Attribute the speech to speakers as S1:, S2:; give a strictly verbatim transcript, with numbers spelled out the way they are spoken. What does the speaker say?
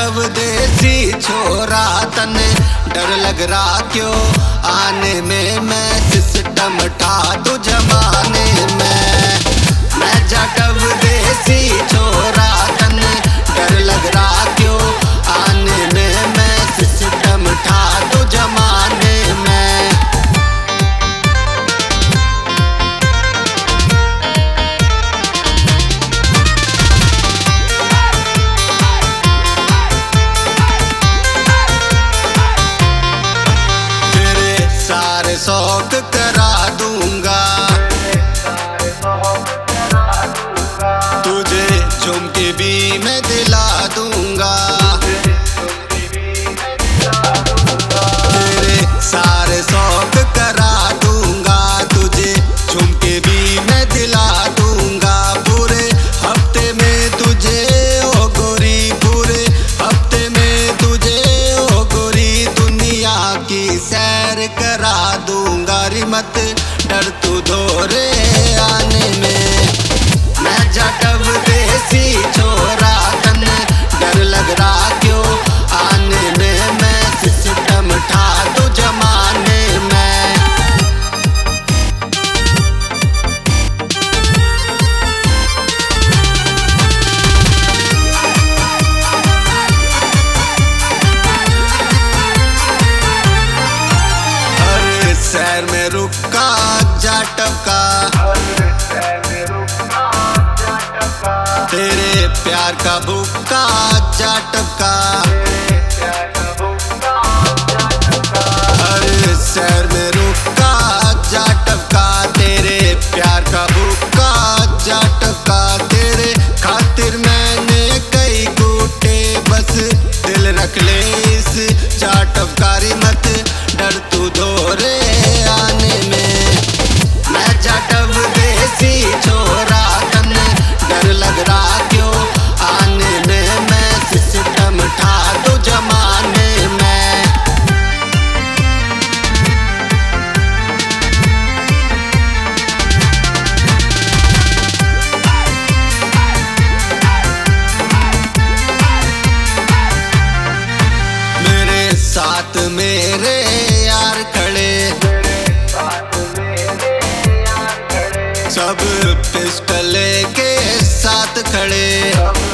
S1: जाटव देसी छोरा तने डर लग रहा क्यों आने में, मैं सिस्टम ठा तू जमाने में। मैं जाटव देसी छोरा तने डर लग रहा क्यों आने में, मैं सिस्टम ठा तू जमाने में। सारे शौक करा दूंगा तुझे, झुमके भी मैं दिला दूंगा। तेरे सारे शौक करा दूंगा तुझे, झुमके भी मैं दिला दूंगा। पूरे हफ्ते में तुझे ओ गोरी, पूरे हफ्ते में तुझे ओ गोरी दुनिया की सैर करा दूंगा रे, मत डर तू धोरे आने में। मैं जाटव देसी छोरा तने डर लग रहा क्यों आने में, मैं सिस्टम ठा तू जमाने में। शहर में रुका जाटव का, तेरे प्यार का भूखा जाटव का। हर शहर में रुका जाटव का, तेरे प्यार का भूखा जाटव का। तेरे खातिर मैंने कई कूटे, बस दिल रख ले इस जाटव का रे, मत डर तू धोरे आने में। मैं जाटव देसी छोरा तने डर लग रहा क्यों आने में, मैं सिस्टम ठा तू जमाने में। मेरे साथ मेरे यार खड़े, सब पिस्टल के साथ खड़े।